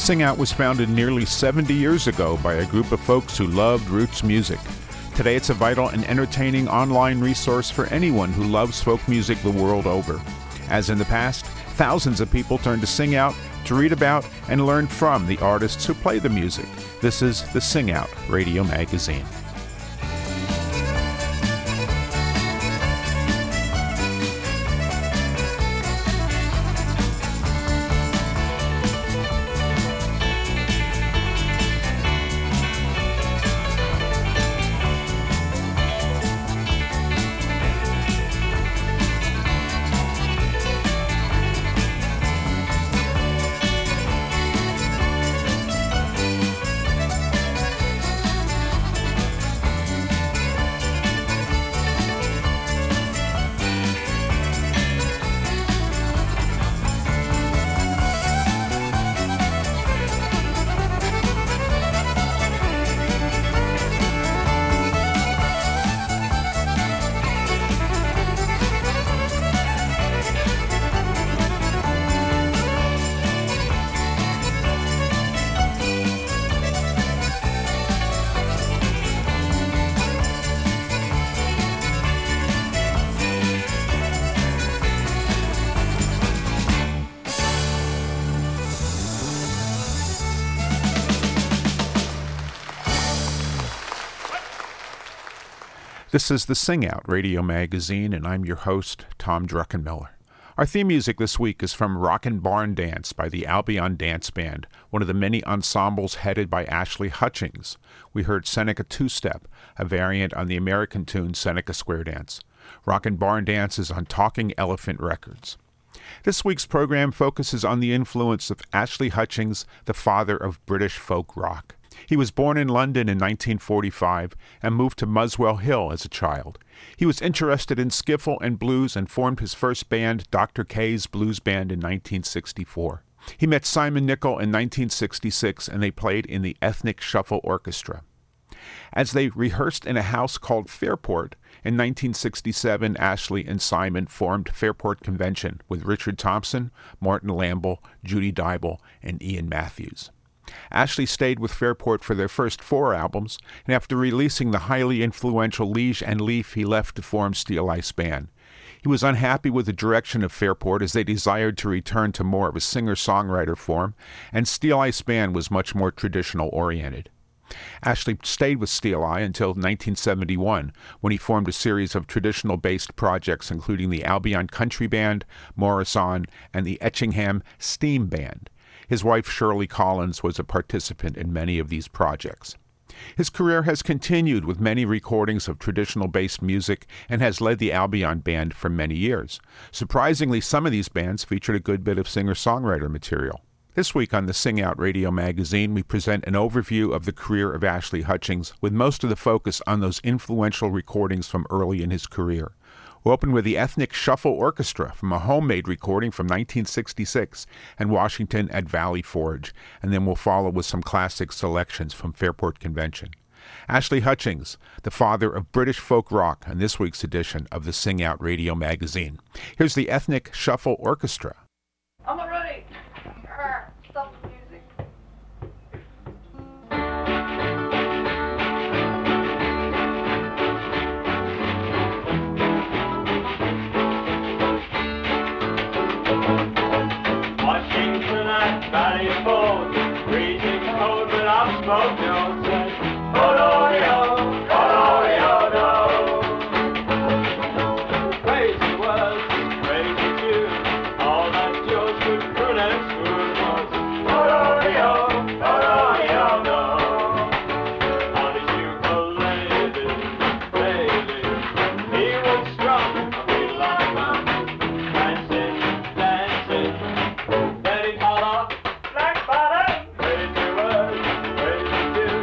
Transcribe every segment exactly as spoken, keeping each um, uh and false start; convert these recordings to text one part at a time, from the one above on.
Sing Out was founded nearly seventy years ago by a group of folks who loved roots music. Today it's a vital and entertaining online resource for anyone who loves folk music the world over. As in the past, thousands of people turn to Sing Out to read about and learn from the artists who play the music. This is the Sing Out Radio Magazine. This is the Sing Out Radio Magazine, and I'm your host, Tom Druckenmiller. Our theme music this week is from Rockin' Barn Dance by the Albion Dance Band, one of the many ensembles headed by Ashley Hutchings. We heard Seneca Two-Step, a variant on the American tune Seneca Square Dance. Rockin' Barn Dance is on Talking Elephant Records. This week's program focuses on the influence of Ashley Hutchings, the father of British folk rock. He was born in London in nineteen forty-five and moved to Muswell Hill as a child. He was interested in skiffle and blues and formed his first band, Doctor K's Blues Band, in nineteen sixty-four. He met Simon Nicol in nineteen sixty-six, and they played in the Ethnic Shuffle Orchestra. As they rehearsed in a house called Fairport, in nineteen sixty-seven, Ashley and Simon formed Fairport Convention with Richard Thompson, Martin Lamble, Judy Dybel, and Ian Matthews. Ashley stayed with Fairport for their first four albums, and after releasing the highly influential Liege and Leaf, he left to form Steel Ice Band. He was unhappy with the direction of Fairport as they desired to return to more of a singer-songwriter form, and Steel Ice Band was much more traditional-oriented. Ashley stayed with Steel Eye until nineteen seventy-one, when he formed a series of traditional-based projects including the Albion Country Band, Morrison, and the Etchingham Steam Band. His wife, Shirley Collins, was a participant in many of these projects. His career has continued with many recordings of traditional-based music and has led the Albion Band for many years. Surprisingly, some of these bands featured a good bit of singer-songwriter material. This week on the Sing Out Radio Magazine, we present an overview of the career of Ashley Hutchings, with most of the focus on those influential recordings from early in his career. We'll open with the Ethnic Shuffle Orchestra from a homemade recording from nineteen sixty-six and Washington at Valley Forge, and then we'll follow with some classic selections from Fairport Convention. Ashley Hutchings, the father of British folk rock, on this week's edition of the Sing Out Radio Magazine. Here's the Ethnic Shuffle Orchestra. I'm not ready. Stop the music. Washington at Valley Forge, freezing cold, but I've smoked no sense. Oh, oh, no. Crazy world, crazy tune, all that yours could pronounce good was. Oh, oh, no. On his ukulele, baby, he was strong, we like man, dancing, dancing. Let it fall off like butter, crazy world, crazy tune.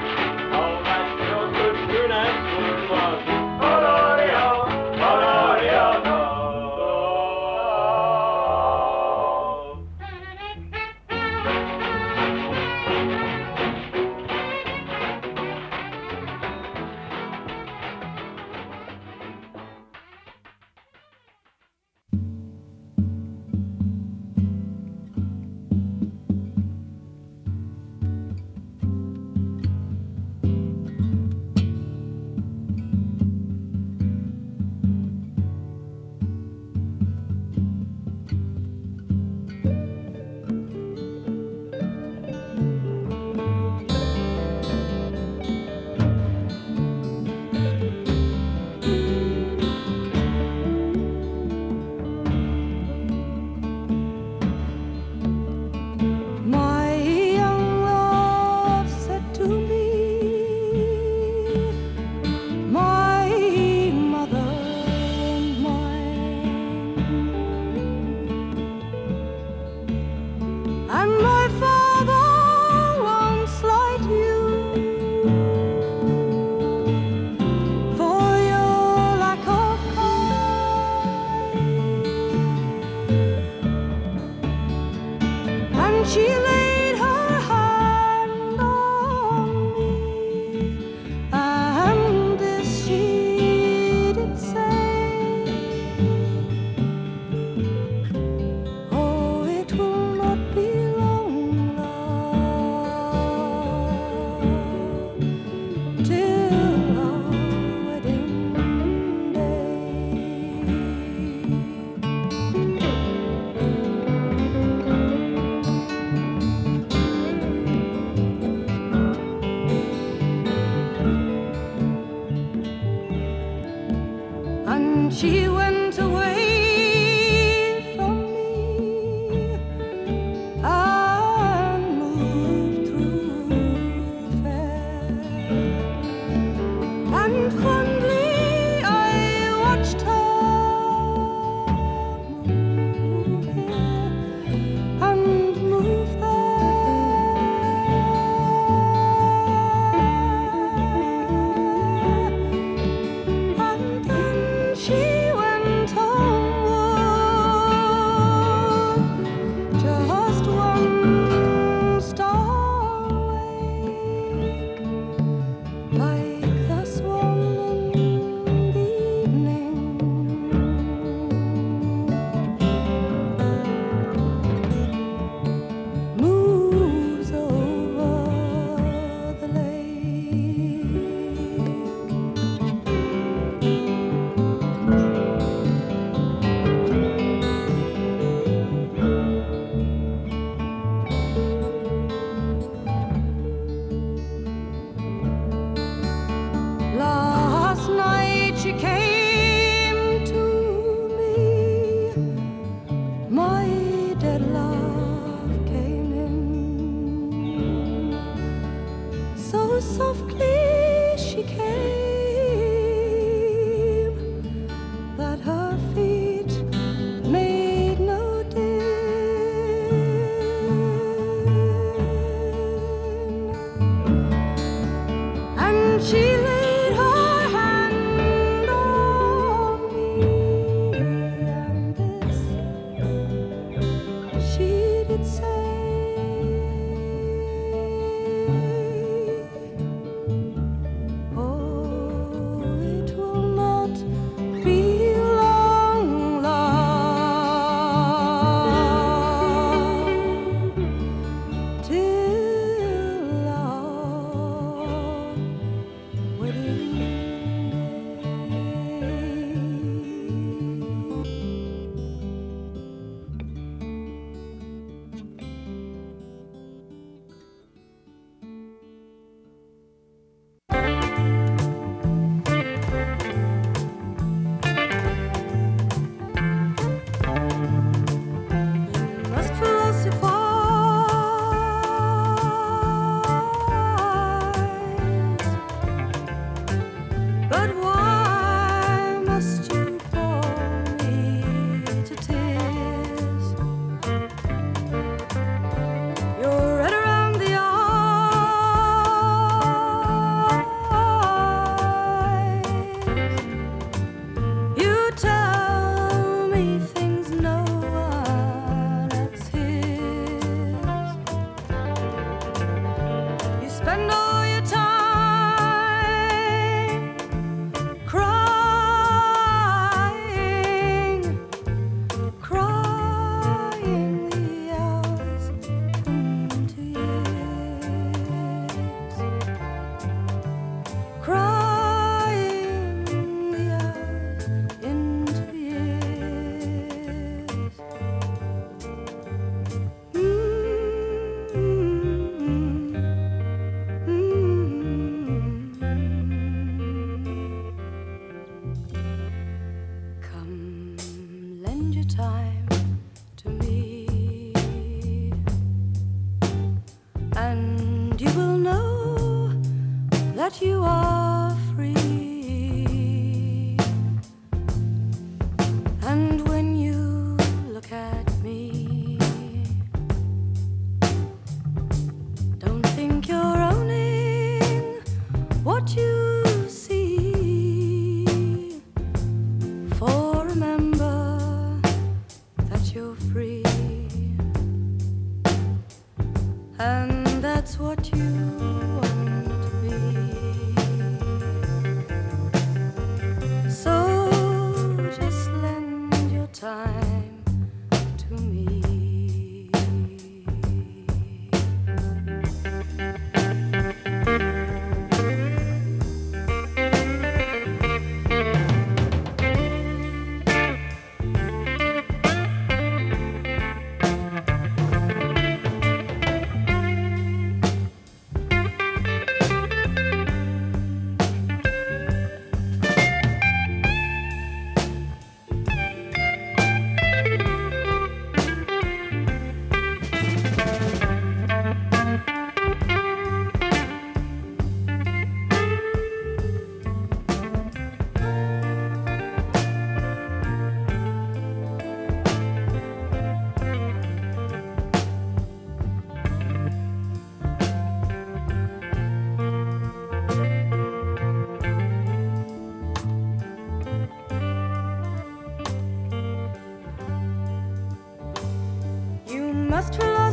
must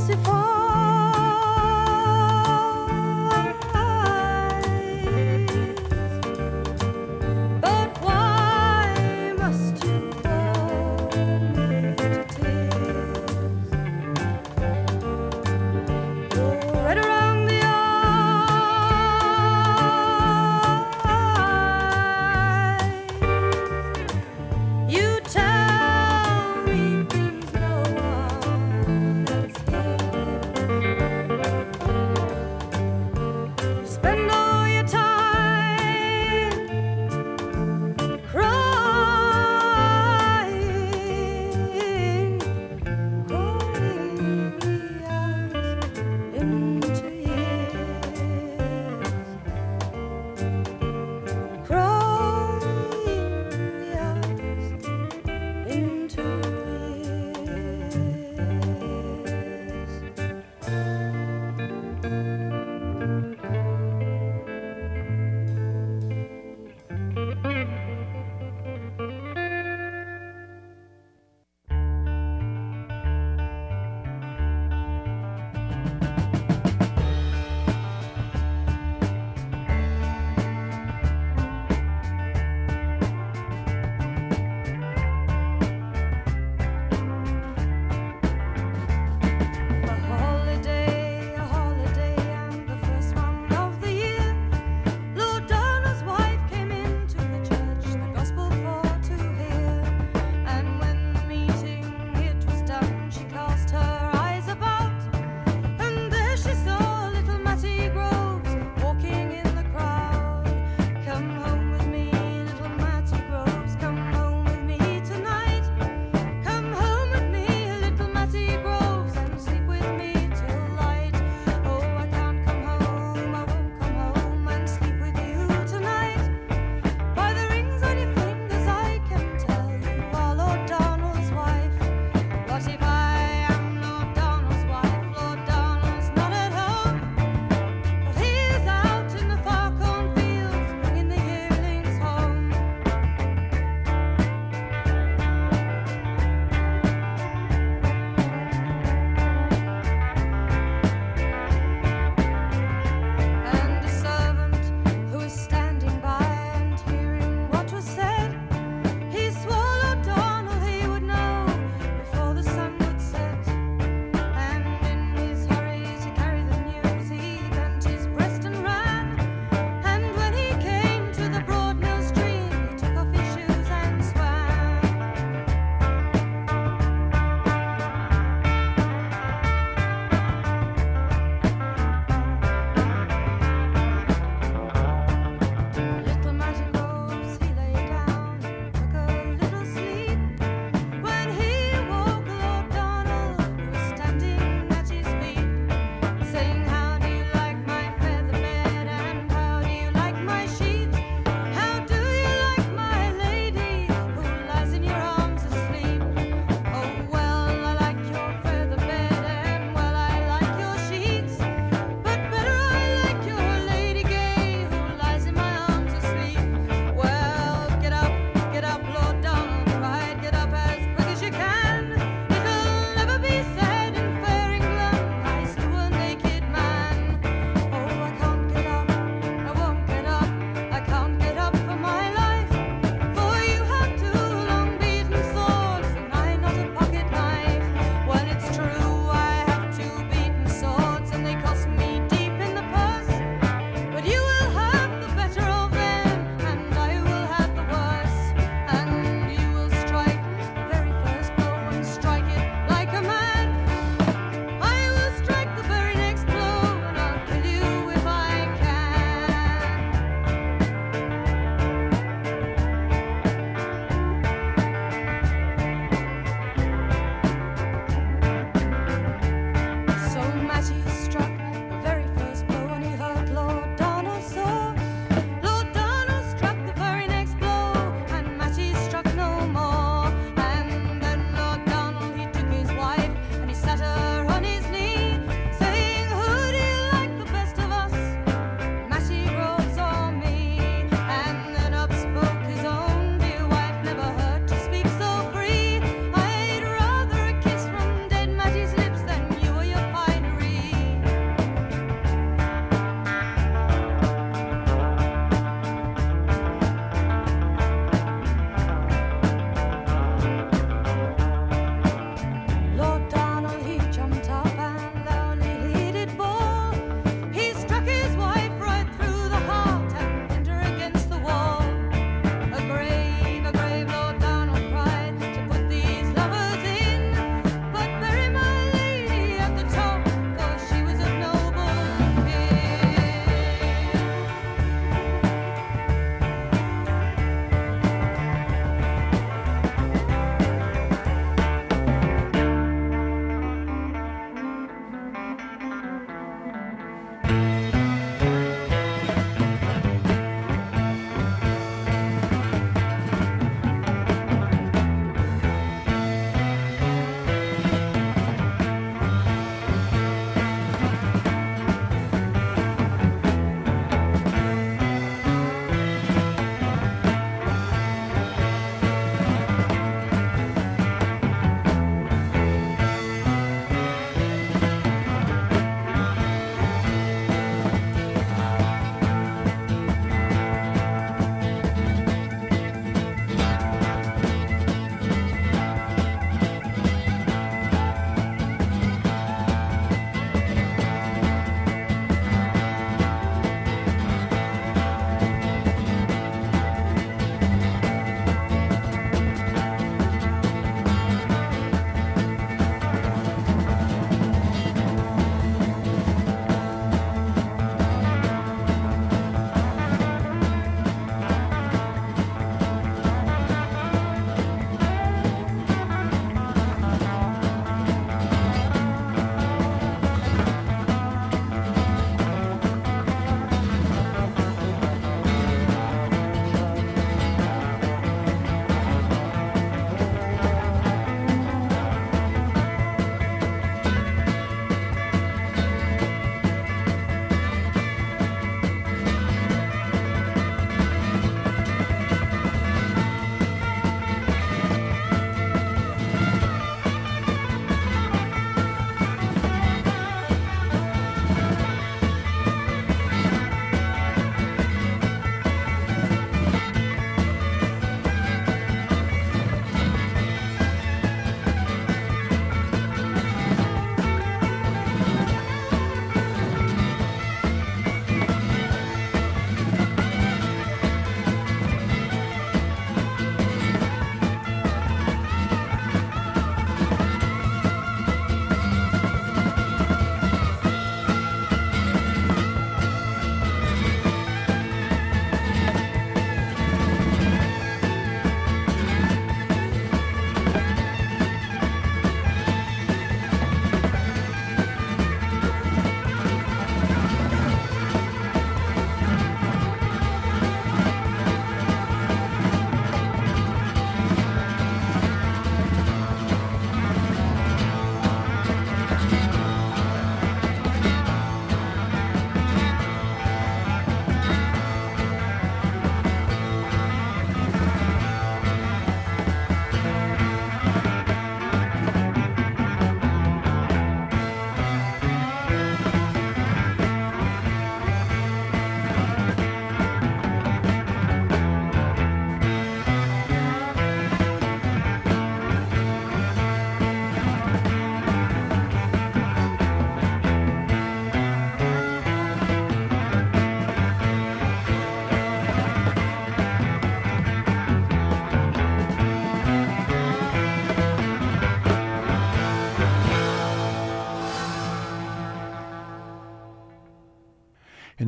philosophize. But why must you bore me to tears? You're right around the eyes. You tell me things no one else hears.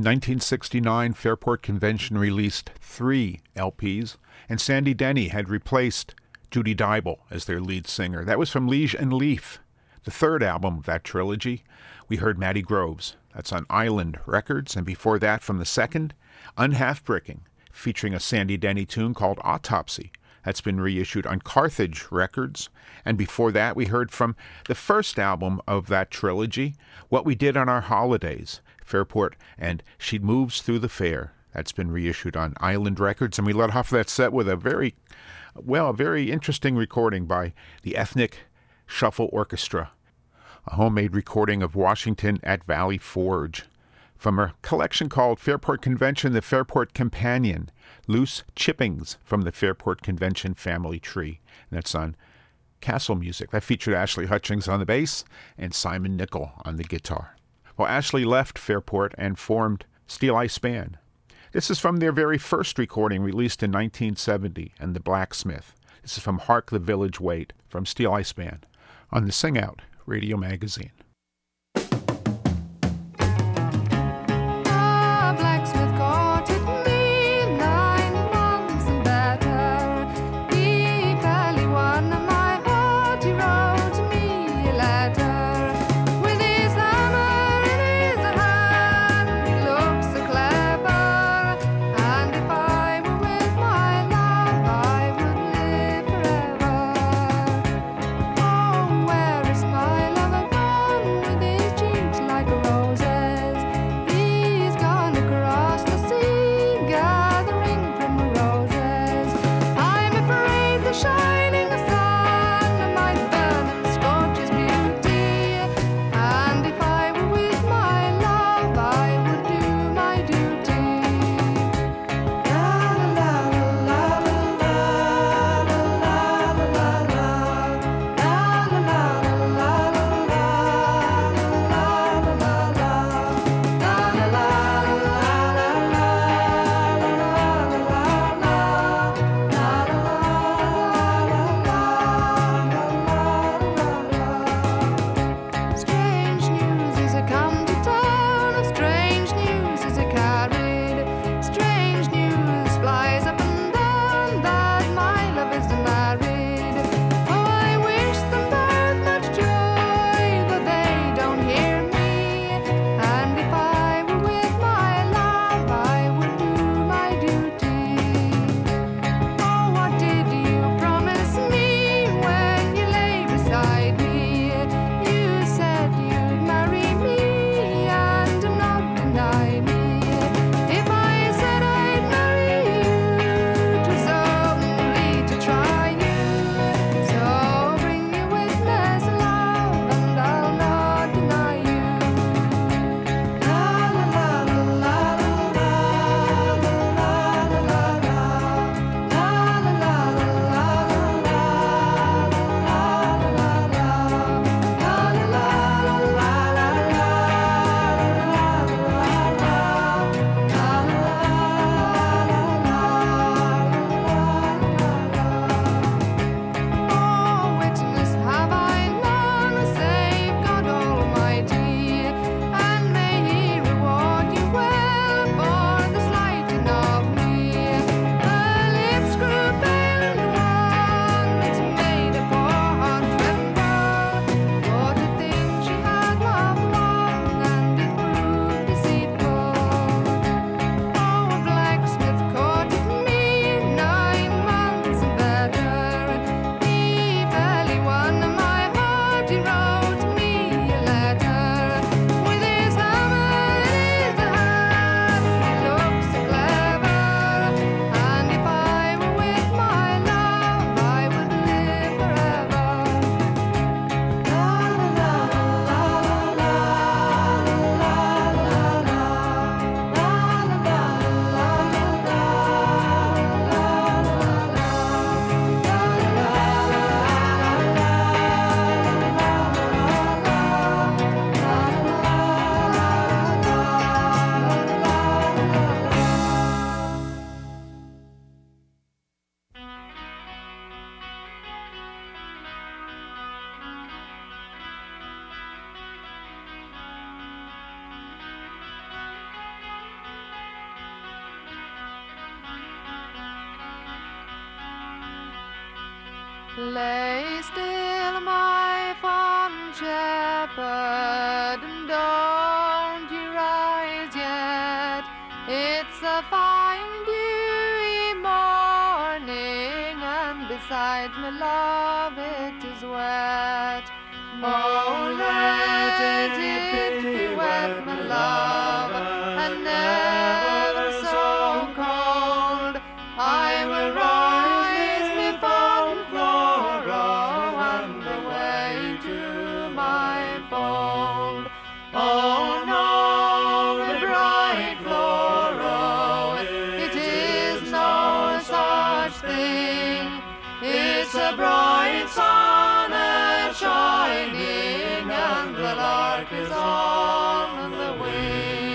nineteen sixty-nine, Fairport Convention released three L Ps, and Sandy Denny had replaced Judy Dybel as their lead singer. That was from Liege and Leaf, the third album of that trilogy. We heard Matty Groves. That's on Island Records. And before that, from the second, Unhalf-Bricking, featuring a Sandy Denny tune called Autopsy. That's been reissued on Carthage Records. And before that, we heard from the first album of that trilogy, What We Did on Our Holidays, Fairport and She Moves Through the Fair. That's been reissued on Island Records. And we let off that set with a very, well, a very interesting recording by the Ethnic Shuffle Orchestra, a homemade recording of Washington at Valley Forge, from a collection called Fairport Convention, the Fairport Companion, loose chippings from the Fairport Convention family tree. And that's on Castle Music. That featured Ashley Hutchings on the bass and Simon Nickel on the guitar. Well, Ashley left Fairport and formed Steel Ice Band. This is from their very first recording released in nineteen seventy, and The Blacksmith. This is from Hark the Village Wait, from Steel Ice Band, on the Sing Out Radio Magazine. The blacksmith courted me nine months and better. He fairly won my heart. He wrote me a letter with his hammer in his hand. He looked so clever, and if I were with my love, I would live forever. Oh, where is my lover gone? Lay still, my fond shepherd, and don't you rise yet. It's a fine dewy morning, and besides, my love, it is wet. Oh, let it be wet, my love, and never so cold. I will rise me fond Floro and away to my fold. Oh no, my bright Floro, it is no such thing. It's a bright sun a shining, and the lark is on the wing.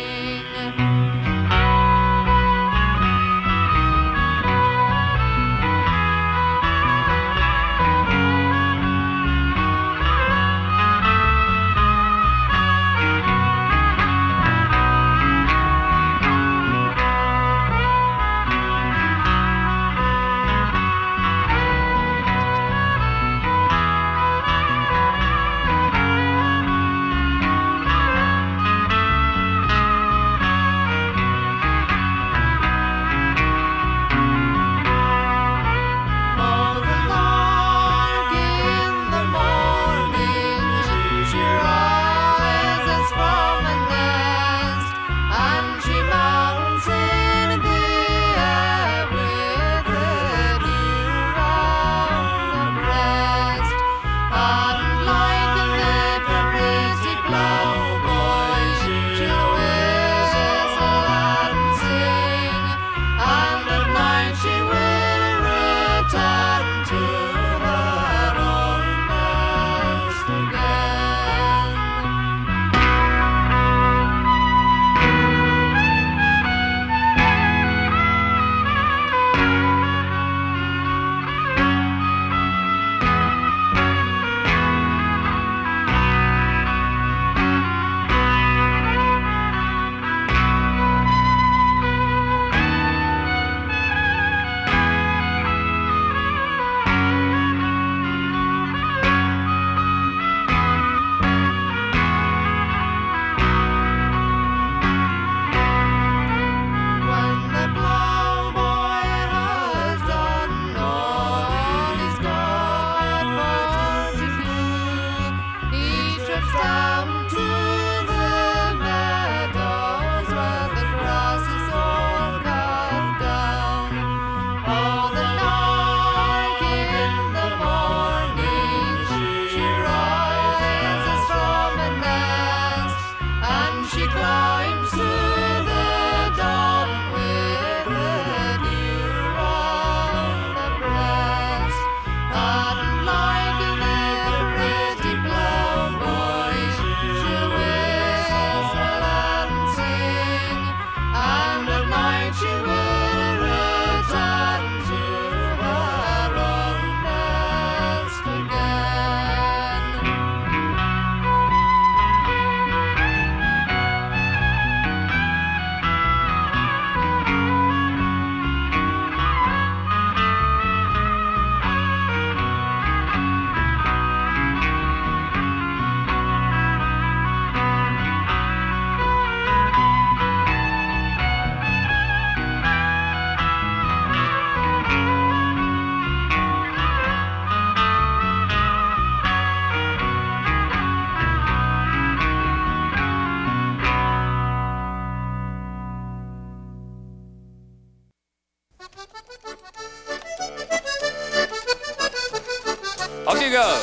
Off you go.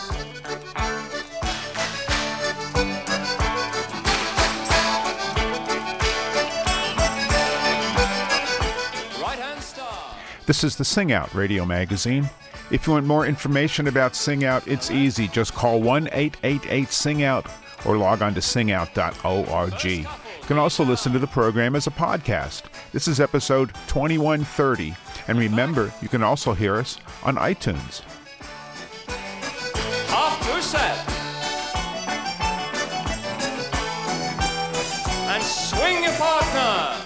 Right-hand star. This is the Sing Out radio magazine. If you want more information about Sing Out, it's easy. Just call one eight eight eight sing out or log on to sing out dot org. You can also listen to the program as a podcast. This is episode twenty-one thirty. And remember, you can also hear us on iTunes. Half two set. And swing your partner.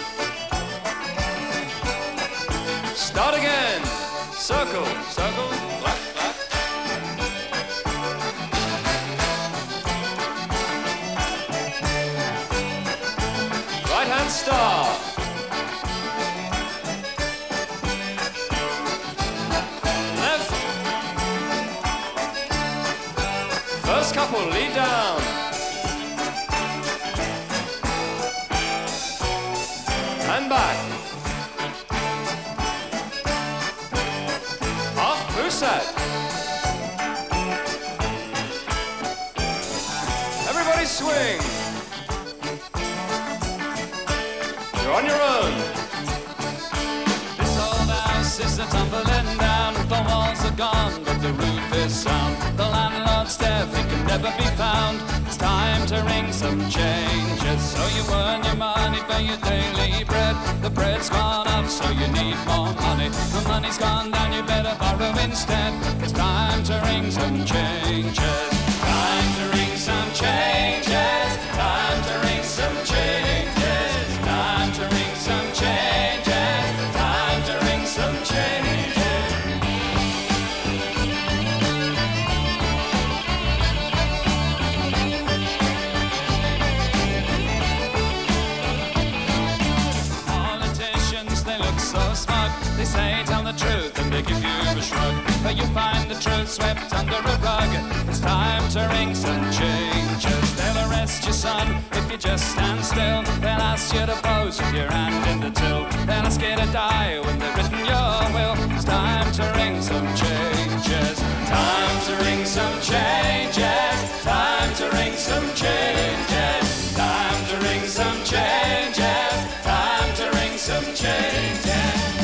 Start again. Circle, circle. start. Left. First couple lead down. And back. Half Poussette. Everybody swing. You're on your own. This old house is a tumbling down. The walls are gone, but the roof is sound. The landlord's deaf, he can never be found. It's time to ring some changes, so you earn your money for your daily bread. The bread's gone up, so you need more money. The money's gone down, you better borrow instead. It's time to ring some changes. Time to ring some changes. Time to ring some changes. Time to ring some changes. Time to ring some changes. Politicians, they look so smug. They say tell the truth and they give you a shrug. But you find the truth swept under a rug. It's time to ring some changes. They'll arrest your son if you just stand still. They'll ask you to pose with your hand in the till. They'll ask you to die when they've written your will. It's time to ring some changes. Time to ring some changes. Time to ring some changes. Time to ring some changes. Time to ring some changes.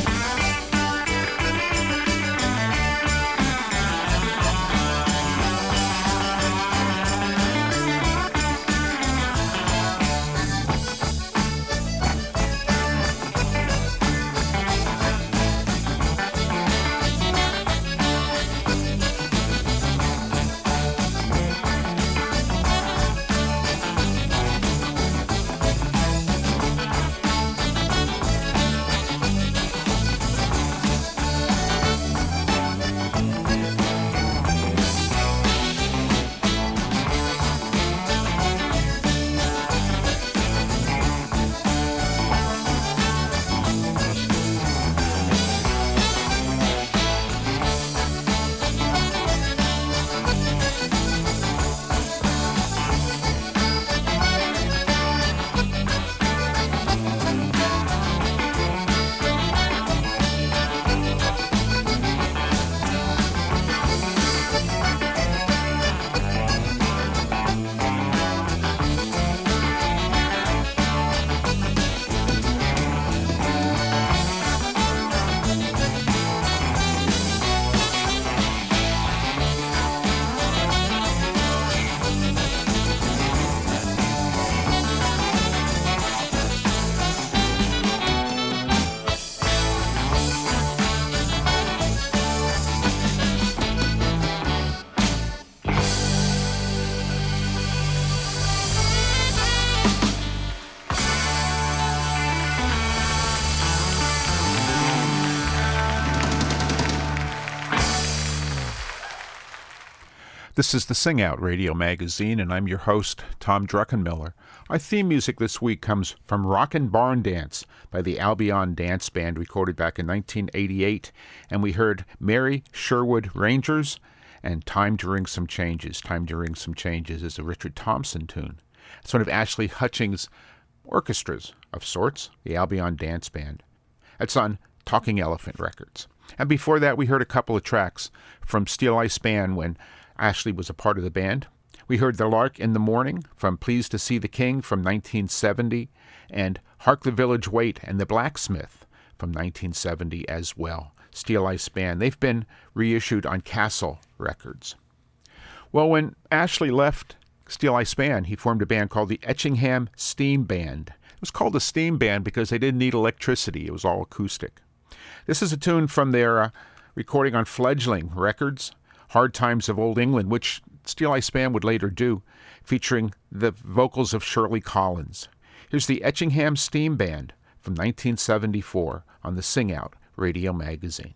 This is the Sing Out Radio Magazine, and I'm your host, Tom Druckenmiller. Our theme music this week comes from Rockin' Barn Dance by the Albion Dance Band, recorded back in nineteen eighty-eight, and we heard Mary Sherwood Rangers and Time to Ring Some Changes. Time to Ring Some Changes is a Richard Thompson tune. It's one of Ashley Hutchings' orchestras of sorts, the Albion Dance Band. It's on Talking Elephant Records. And before that, we heard a couple of tracks from Steel Eye Span when Ashley was a part of the band. We heard The Lark in the Morning from Pleased to See the King from nineteen seventy, and Hark the Village Wait and The Blacksmith from nineteen seventy as well. Steel Eye Span. They've been reissued on Castle Records. Well, when Ashley left Steel Eye Span, he formed a band called the Etchingham Steam Band. It was called a steam band because they didn't need electricity. It was all acoustic. This is a tune from their uh, recording on Fledgling Records, Hard Times of Old England, which Steel Eye Span would later do, featuring the vocals of Shirley Collins. Here's the Etchingham Steam Band from nineteen seventy-four on the Sing Out Radio Magazine.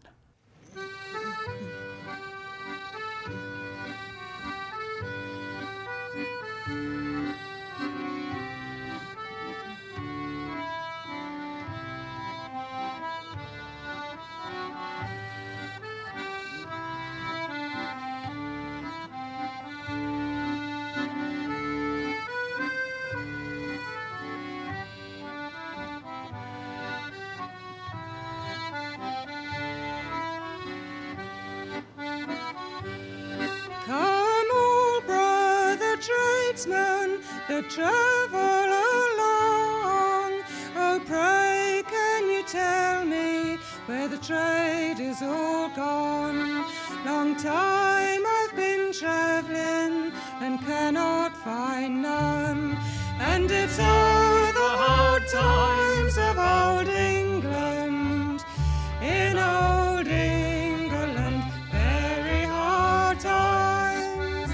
that travel along. Oh, pray can you tell me where the trade is all gone? Long time I've been travelling and cannot find none. And it's all the hard times of old England, in old England, very hard times.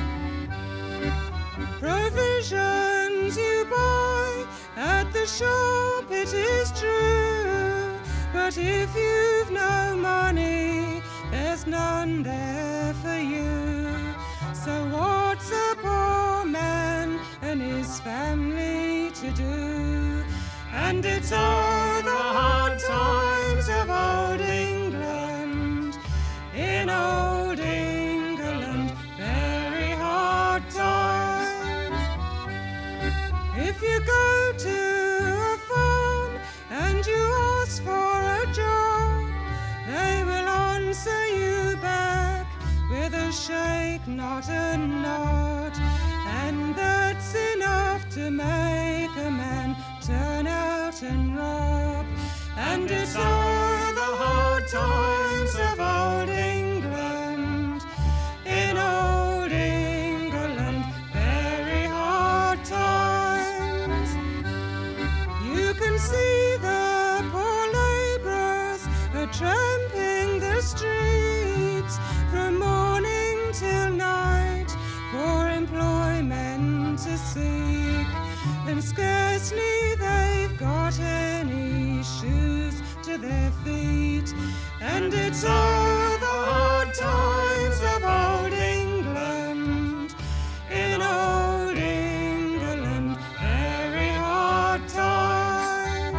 Provisions you buy at the shop, it is true, but if you've no money, there's none there for you. So what's a poor man and his family to do? And it's all the hard times of old England, in old England, very hard times. If you go to a farm and you ask for a job, they will answer you back with a shake, not a nod. And that's enough to make a man turn out and rob. And it's all the hard times of old England, in old England, very hard times. You can see the poor labourers are tramping the streets from morning till night for employment to seek. And scarcely they've got any shoes to their feet. And it's all the hard times of old England, in old England, very hard times.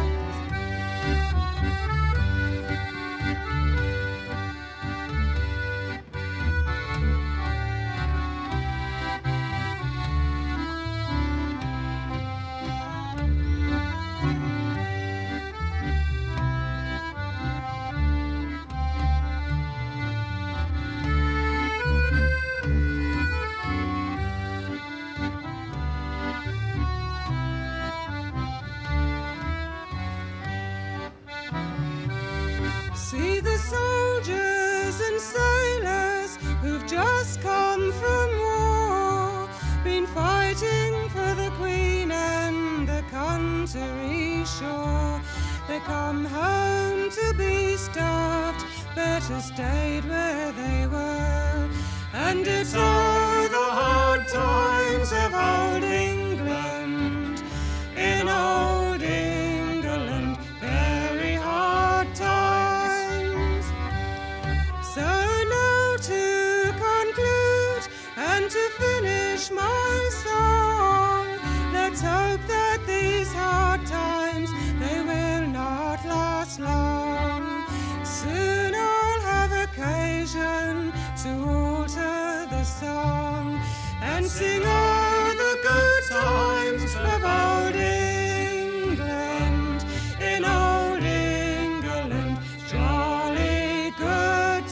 See the soldiers and sailors who've just come from war, been fighting for the Queen and the country sure. They come home to be starved, better stayed where they were. And it's all the hard times of old England, in old England, very hard times. So now to conclude and to finish my song, let's hope that these hard times, they will not last long. Soon I'll have occasion to alter the song and sing all the good times of old England, in old England, jolly good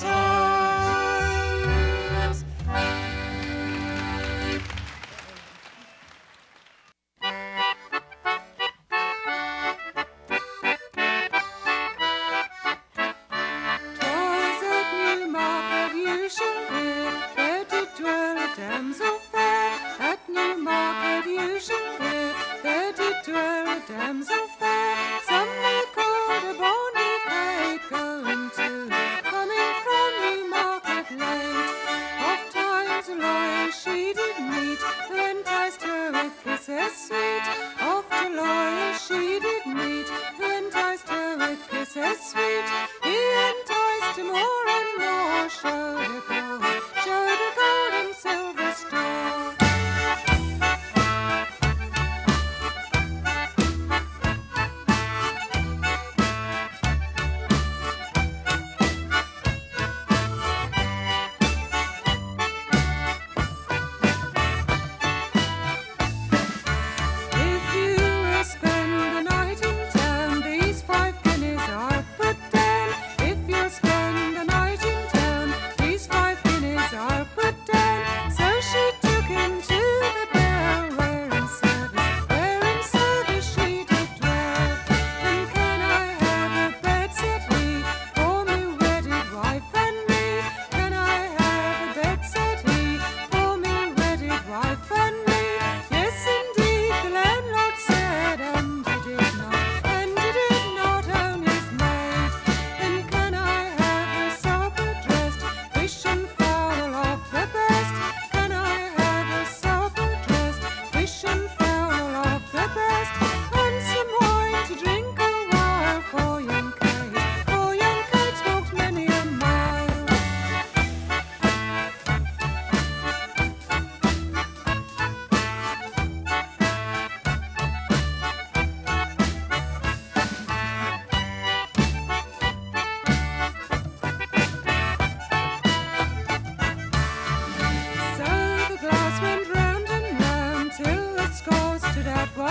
times. Twas at Newmarket you shall hear, there did dwell a damsel fair. At Newmarket you shall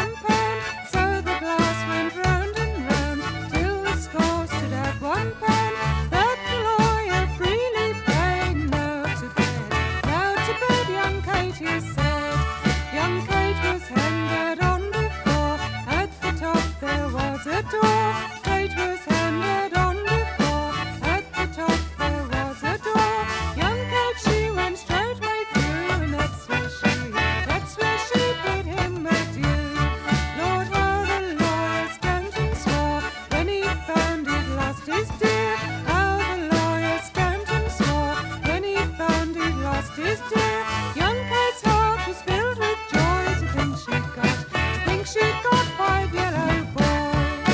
one pound. So the glass went round and round till the score stood at one pound. That the lawyer freely paid. Now to bed, now to bed, young Kate, he said. Young Kate was handed on before. At the top there was a door. Kate was handed on before. At the top there was a door. Young Kate, she went straightway through, and that's where she, that's where she bid him adieu. Lord, how the lawyer Stanton swore when he found he'd lost his dear. How the lawyer Stanton swore when he found he'd lost his dear. Young Kate's heart was filled with joy to think she got, to think she got five yellow boys.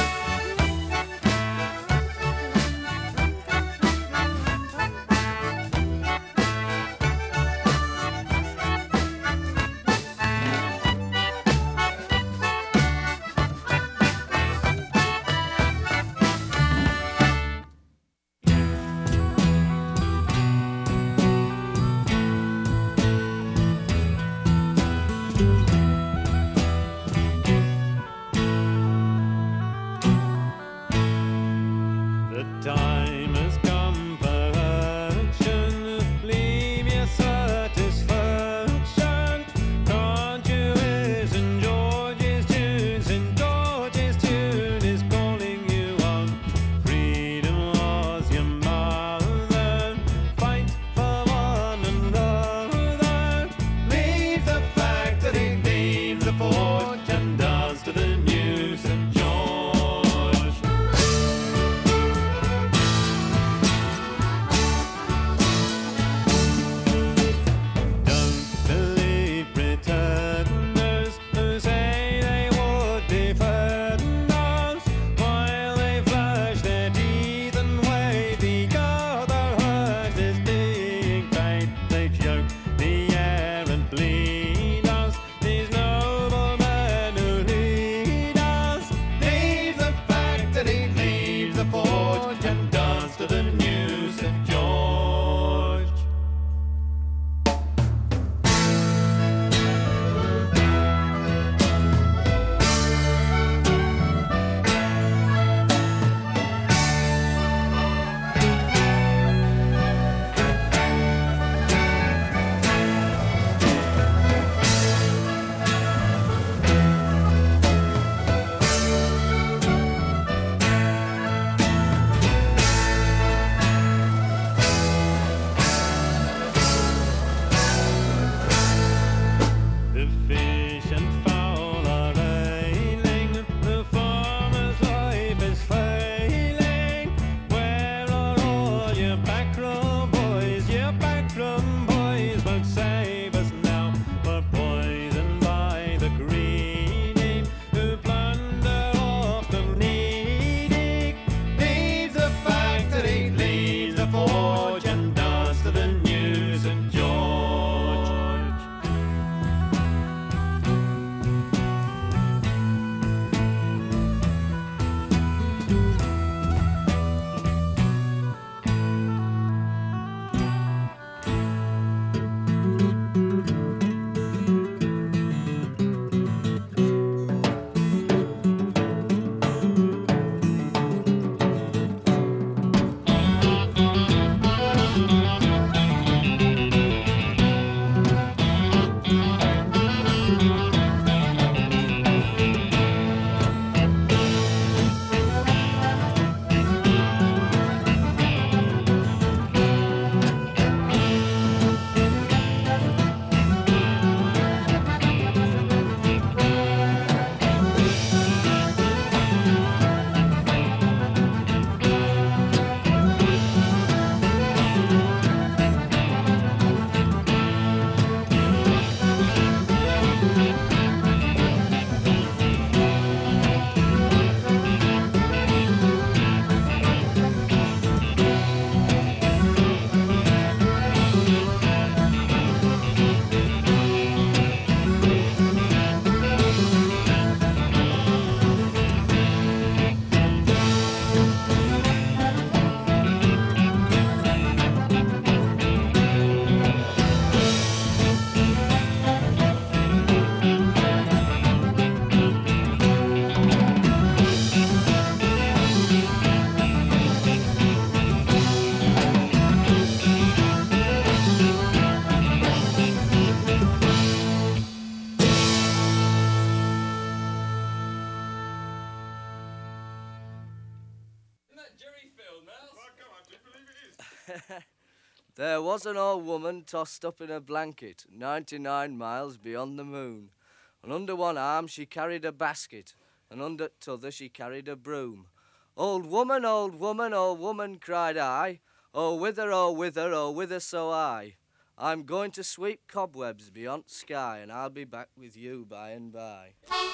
There was an old woman tossed up in a blanket, ninety-nine miles beyond the moon. And under one arm she carried a basket, and under t'other she carried a broom. Old woman, old woman, old woman, cried I, oh whither, oh whither, oh whither so I? I'm going to sweep cobwebs beyond sky, and I'll be back with you by and by.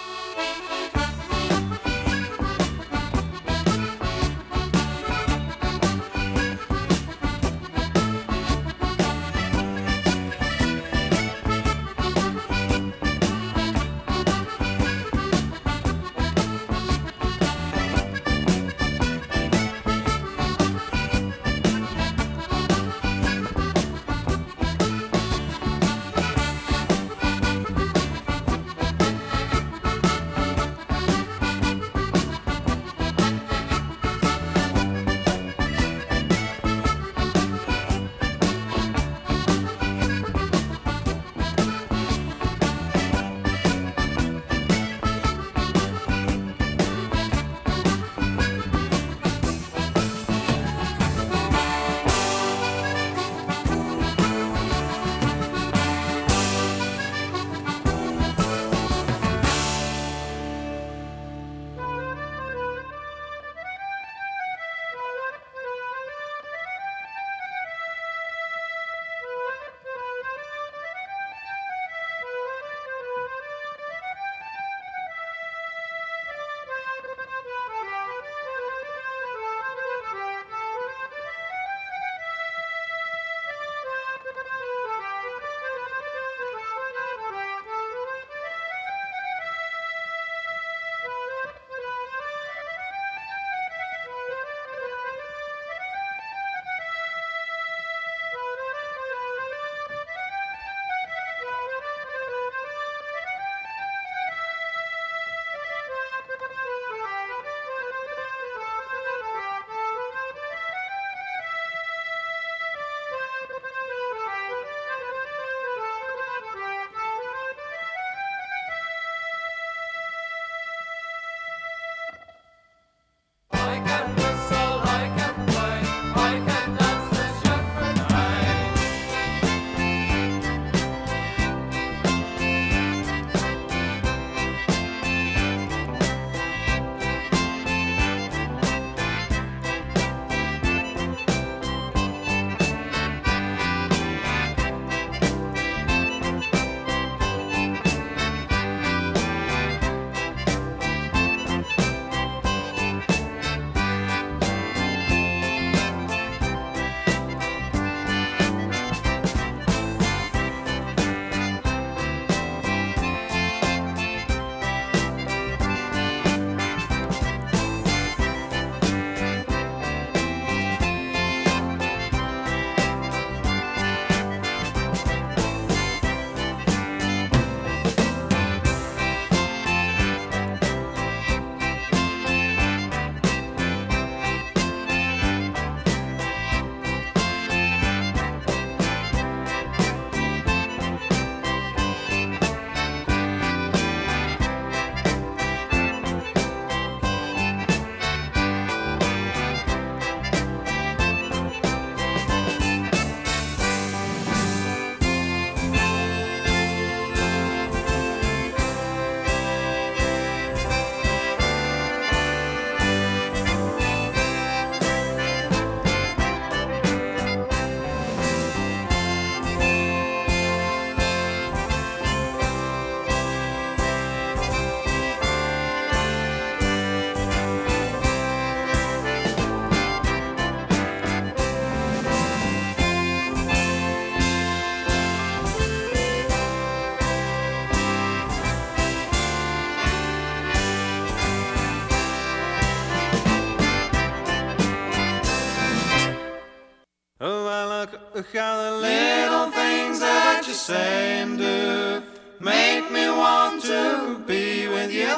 Look how the little things that you say and do make me want to be with you.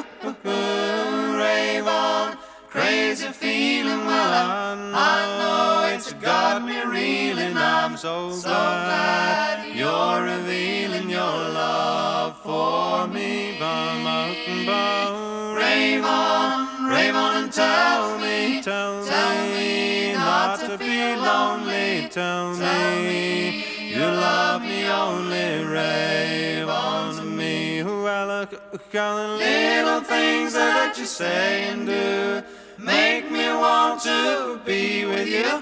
Rave on, crazy feeling, well I know, I know it's got me reeling. I'm so, so glad, glad you're revealing your love for me. Rave on, rave on and tell me, tell, tell me not to be lonely. tell me you love me, only rave on to me. Well, look, all the little things that you say and do make me want to be with you.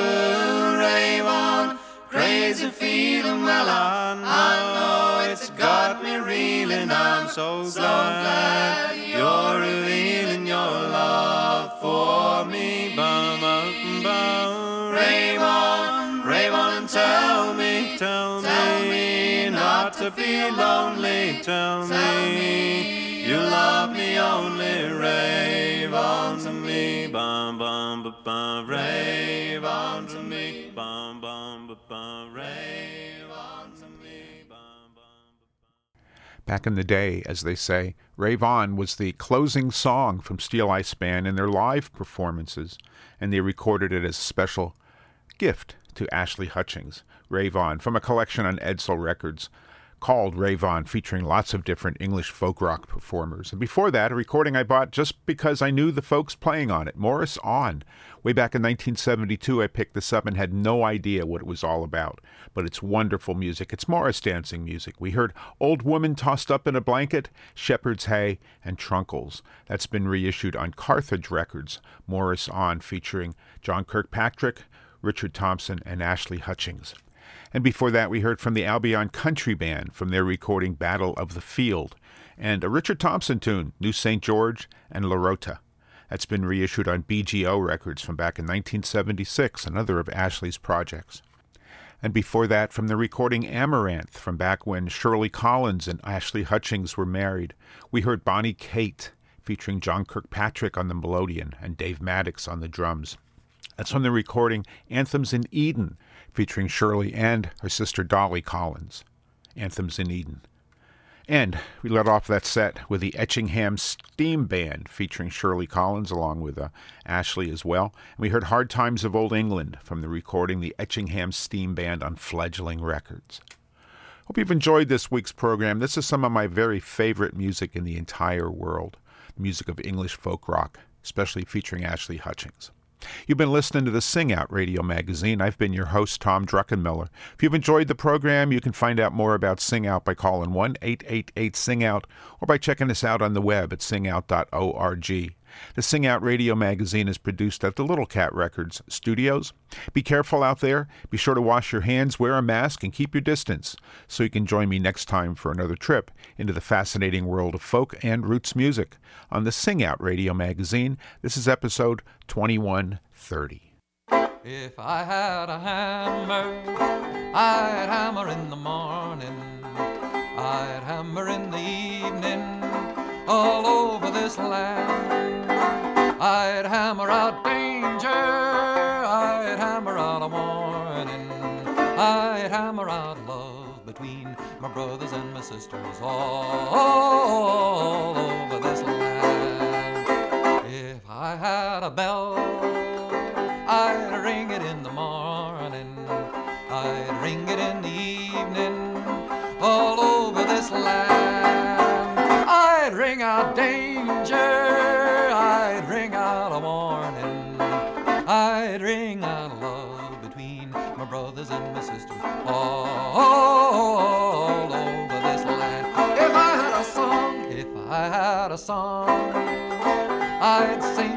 Rave on, crazy feeling. Well, I know, I know it's got me reeling. I'm so, so glad, glad you're revealing your love for me. Bum, bum, bum. Rave on, rave on and tell me, tell, tell me, me not to be lonely. Tell, tell me, me you love me, only rave on to me. Bum, bum, bum, bum. Rave on to me. Bum, bum, bum, bum. Rave on to me. Bum, bum, bum. Back in the day, as they say, Rave On was the closing song from Steel Ice Band in their live performances, and they recorded it as a special gift to Ashley Hutchings. Rave On, from a collection on Edsel Records called Rave On, featuring lots of different English folk rock performers. And before that, a recording I bought just because I knew the folks playing on it, Morris On. Way back in nineteen seventy-two, I picked this up and had no idea what it was all about. But it's wonderful music. It's Morris dancing music. We heard Old Woman Tossed Up in a Blanket, Shepherd's Hay, and Trunkles. That's been reissued on Carthage Records. Morris On, featuring John Kirkpatrick, Richard Thompson, and Ashley Hutchings. And before that, we heard from the Albion Country Band from their recording Battle of the Field, and a Richard Thompson tune, New Saint George and La Rota. That's been reissued on B G O Records from back in nineteen seventy-six, another of Ashley's projects. And before that, from the recording Amaranth from back when Shirley Collins and Ashley Hutchings were married, we heard Bonnie Kate, featuring John Kirkpatrick on the melodeon and Dave Maddox on the drums. That's from the recording Anthems in Eden, featuring Shirley and her sister Dolly Collins. Anthems in Eden. And we let off that set with the Etchingham Steam Band, featuring Shirley Collins along with uh, Ashley as well. And we heard Hard Times of Old England from the recording the Etchingham Steam Band on Fledgling Records. Hope you've enjoyed this week's program. This is some of my very favorite music in the entire world. Music of English folk rock, especially featuring Ashley Hutchings. You've been listening to the Sing Out Radio Magazine. I've been your host, Tom Druckenmiller. If you've enjoyed the program, you can find out more about Sing Out by calling one eight eight eight sing out or by checking us out on the web at sing out dot org. The Sing Out Radio Magazine is produced at the Little Cat Records studios. Be careful out there. Be sure to wash your hands, wear a mask, and keep your distance so you can join me next time for another trip into the fascinating world of folk and roots music on the Sing Out Radio Magazine. This is episode twenty-one thirty. If I had a hammer, I'd hammer in the morning, I'd hammer in the evening, all over this land. I'd hammer out danger, I'd hammer out a warning, I'd hammer out love between my brothers and my sisters all, all over this land. If I had a bell, I'd ring it in the morning, I'd ring it in the evening, all over this land. I'd ring out danger, I'd ring out a warning, I'd ring out love between my brothers and my sisters all, all over this land. If I had a song, if I had a song, I'd sing